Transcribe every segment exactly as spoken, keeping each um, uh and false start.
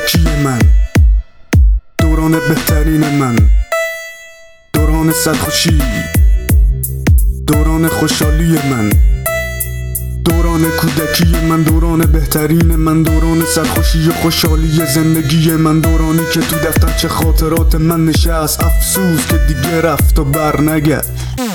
کودکی من، دوران بهترین من، دوران سرخوشی، دوران خوشحالی من، دوران کودکی من، دوران بهترین من، دوران سرخوشی و خوشحالی زندگی من، دورانی که تو دفترچه خاطرات من نشست، افسوس که دیگه رفت و بر نگرد.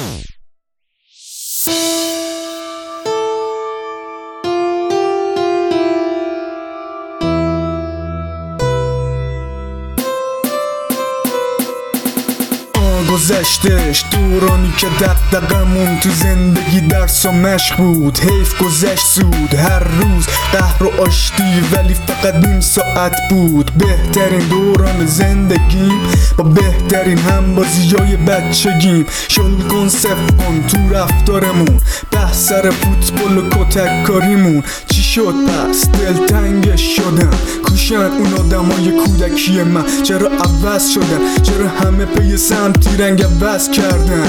گذشتش دورانی که دقدقمون تو زندگی درس و مشق بود، حیف گذشت زود، هر روز قهر و آشتی ولی فقط نیم ساعت بود. بهترین دوران زندگیم با بهترین همبازیای بچگیم، شل کن صف کن تو رفتارمون، بحث سر فوتبال و کتک کاریمون. چی شد پس دلتنگش شدم، کوشن اون آدمای کودکی من، چرا عوض شدن، چرا همه پی سمتی رنگ عوض کردن.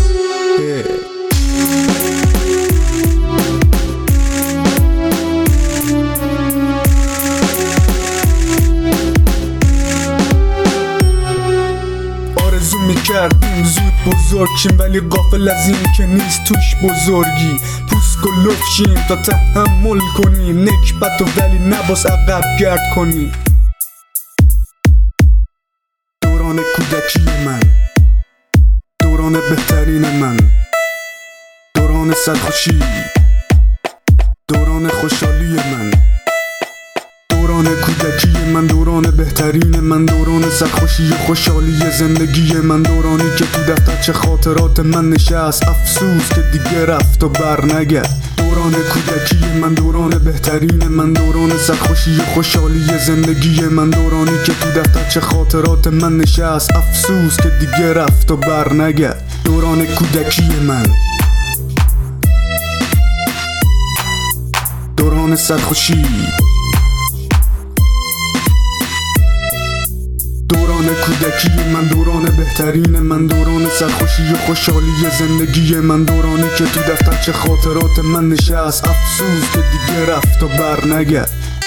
آرزو میکردیم زود بزرگیم ولی غافل از این که نیست توش بزرگی. پوست گلوف شیم تا تحمل کنیم نکبت و ولی نباس عقب گرد کنیم. دوران کودکی من، دوران بهترین من، دوران سرخوشی، دوران خوشحالی من، دوران کودکی من، دوران بهترین من، دوران سرخوشی و خوشحالی زندگی من، دورانی که تو دفترچه خاطرات من نشست، افسوس که دیگه رفت و بر نگرد. دوران کودکی من، دوران بهترین من، دوران سرخوشی و خوشحالی زندگی من، دورانی که تو دفترچه خاطرات من نشست، افسوس که دیگه رفت و بر نگرد. دوران کودکی من، دوران سرخوشی، دوران کودکی من، دوران بهترین من، دوران سرخوشی و خوشحالی زندگی من، دورانی که تو دفترچه خاطرات من نشست، افسوس که دیگه رفت و بر نگرد.